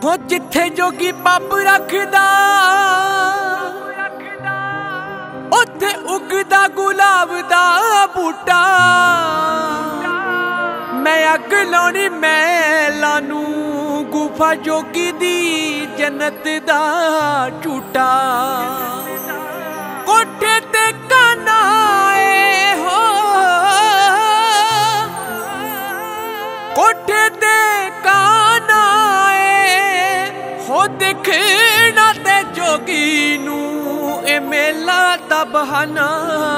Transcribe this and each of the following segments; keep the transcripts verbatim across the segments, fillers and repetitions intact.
हो जिथे जोगी पब रखदा उत्थे उगदा गुलाब दा बूटा। मैं अग लाउणी महलां नूं गुफा जोगी दी जन्नत दा झूटा। कोठे ते काना ए हो कोठे ते काना ए हो दिखना ते जोगी नूं ए मेला दा बहाना।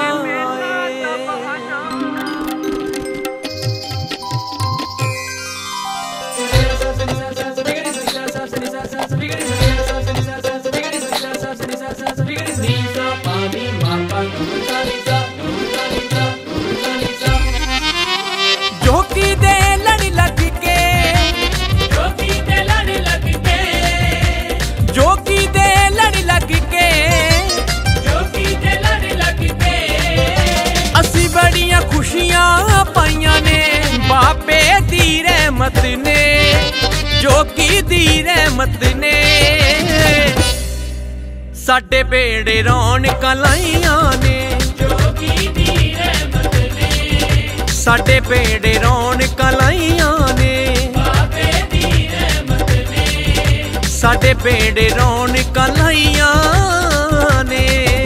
जोगी दे लड़ लग के जोगी दे लड़ लग के जोगी दे लड़ लग के जोगी दे लड़ लग के असी बड़ियां खुशियां पाइयां ने बाबे दी रहमत ने जोगी दी रहमत ने। साडे बेड़े रौनकां लाइयां ने जोगी दी रहमत ने। साडे बेड़े रौनकां लाइयां ने बाबे दी रहमत ने। साडे बेड़े रौनकां लाइयां ने।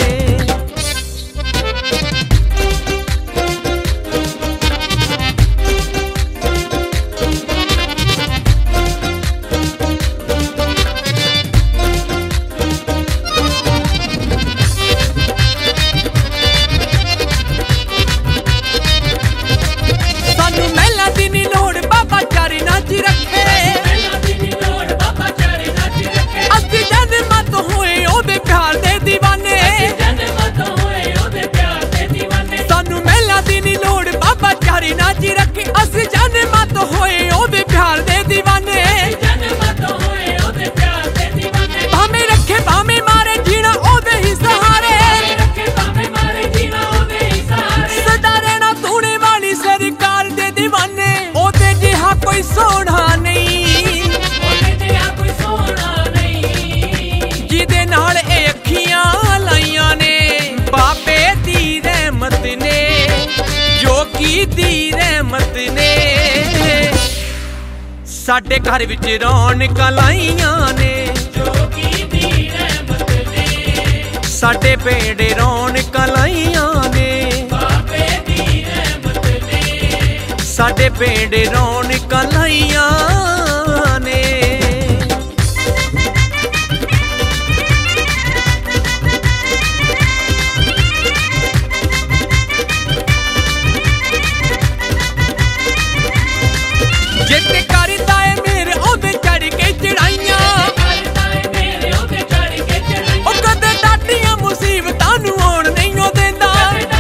दी रहमत ने साडे घर विच रौनकां लाइयां ने जोगी दी रहमत ने। साडे बेड़े रौनकां लाइयां ने बाबे दी रहमत ने। साडे बेड़े रौनकां लाइयां ने। जिते करदा है मेरे ओदे चढ़ के चढ़ाइयां ओ कदे डाटियां मुसीबतां नूं आउण नहीं ओ देंदा।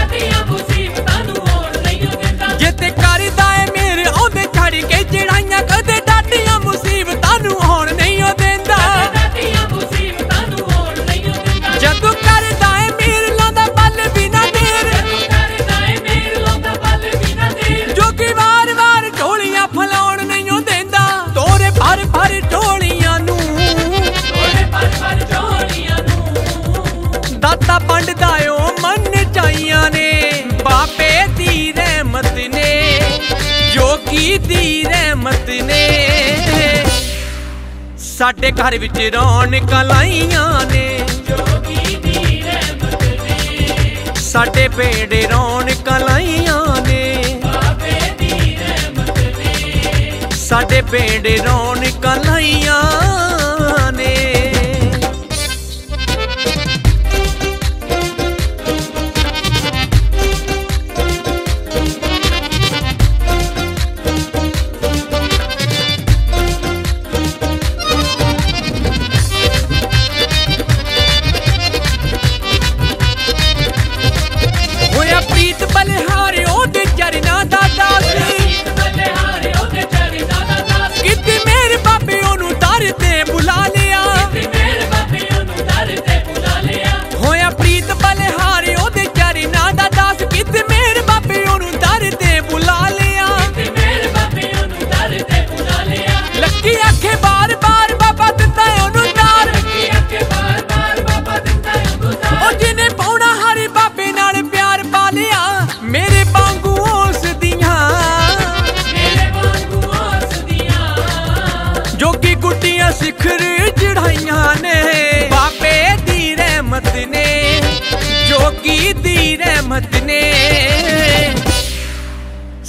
जिते करदा है मेरे ओदे चढ़ के चढ़ाइयां कदे डाटियां मुसीबतां नूं आउण नहीं ओ देंदा। जदों करदा है मेरे लांदा बल बिना देर जोगी वार वार ढोलियां फलाउण भर भर ढोलियां नूं दाता बंडदा ओ मन चाइयां ने बाबे दी रहमत ने जोगी दी रहमत ने। साडे घर विच रौनकां लाइयां ने जोगी दी रहमत ने। साडे बेड़े रौनकां लाइयां ने बाबे दी रहमत ने। साडे बेड़े रौनकां लाइयां ने। होया प्रीत बलिहारे ओदे चरनां दा दास किते मेरे बाबे ओनू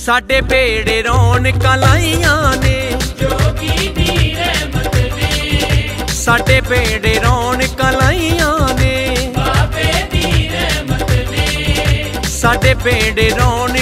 साडे बेड़े रौनकां लाईयां ने जोगी दी रहमत ने साडे बेड़े रौनकां लाईयां ने बाबे दी रहमत ने साडे बेड़े रौनकां